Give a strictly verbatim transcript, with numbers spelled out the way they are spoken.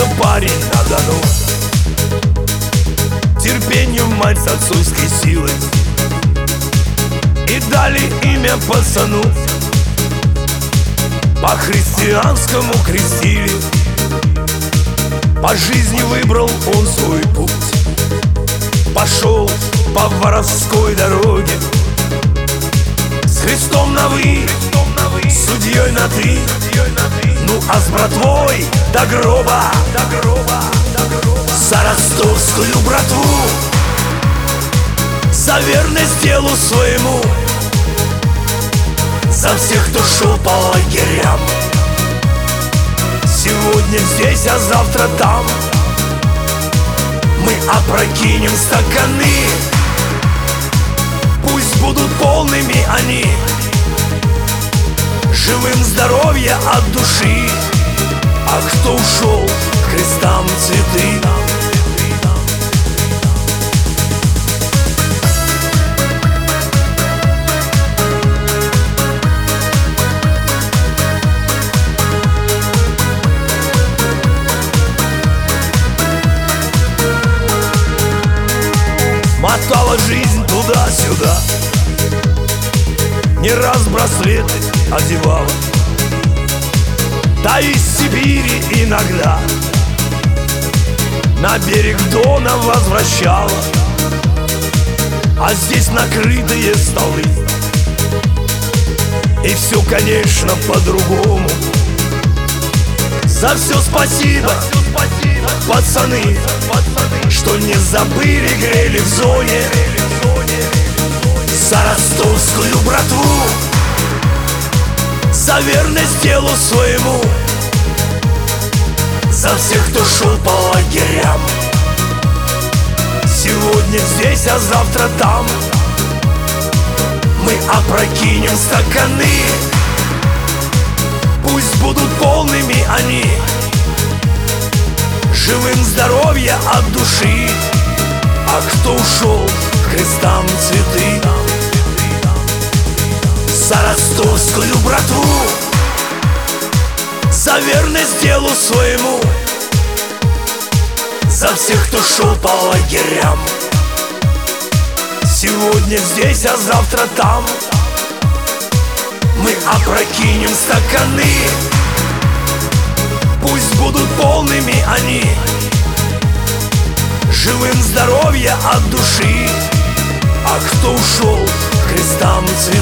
Родился парень на Дону, терпению мать с отцовской силой, и дали имя пацану, по-христианскому крестили. По жизни выбрал он свой путь, пошел по воровской дороге, с Христом на «вы», судьей на «ты», ну а с братвой до гроба, за ростовскую братву, за верность делу своему, за всех, кто шел по лагерям. Сегодня здесь, а завтра там мы опрокинем стаканы. Пусть будут полными они, живым здоровья от души. А кто ушел, к крестам цветы. Мотала жизнь туда-сюда, не раз браслеты одевала, да из Сибири иногда на берег Дона возвращала. А здесь накрытые столы, и все, конечно, по-другому. За все спасибо, пацаны, что не забыли, грели в зоне, за ростовскую братву, за верность делу своему, за всех, кто шел по лагерям. Сегодня здесь, а завтра там мы опрокинем стаканы. Пусть будут полными они, живым здоровья от души. А кто ушел, к крестам цветы. За ростовскую братву, за верность делу своему, за всех, кто шел по лагерям. Сегодня здесь, а завтра там мы опрокинем стаканы. Пусть будут полными они, живым здоровья от души. А кто ушел, к крестам цветы.